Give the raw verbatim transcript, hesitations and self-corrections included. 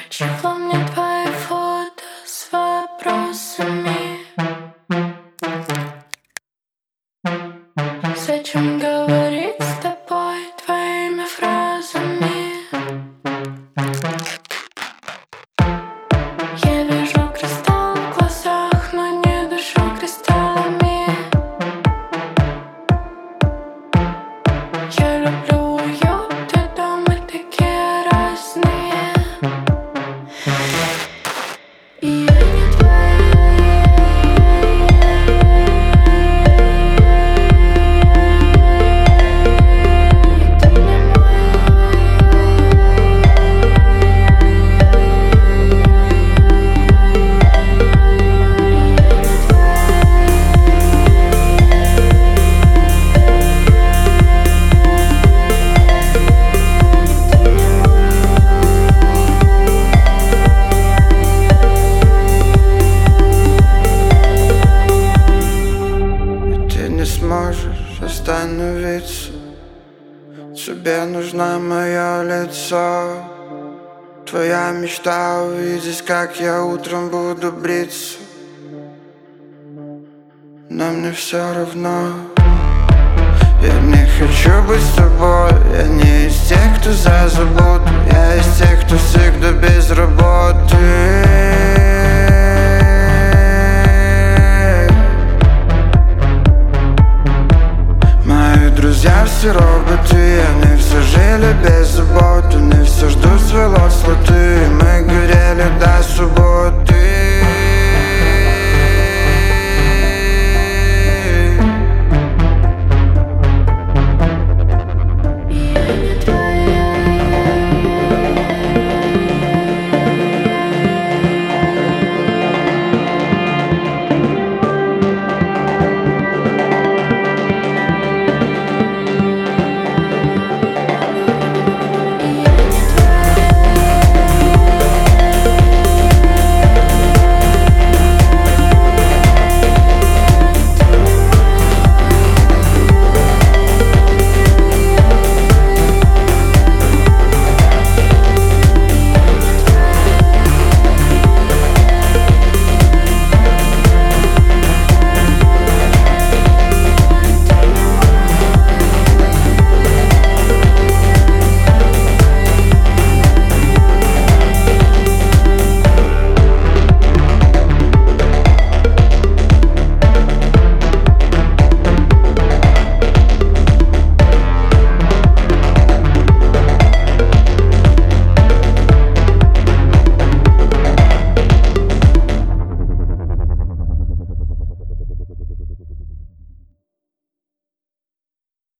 Чего мне твои фото с вопросами? Зачем говорить с тобой твоими фразами? Я вижу кристалл в глазах, но не дышу кристаллами. Я люблю уют и дом, мы такие разные. И я не твоя, ты не сможешь остановиться. Тебе нужно мое лицо. Твоя мечта увидеть, как я утром буду бриться. Но мне все равно. Я не хочу быть с тобой. Я не из тех, кто за заботу. Я из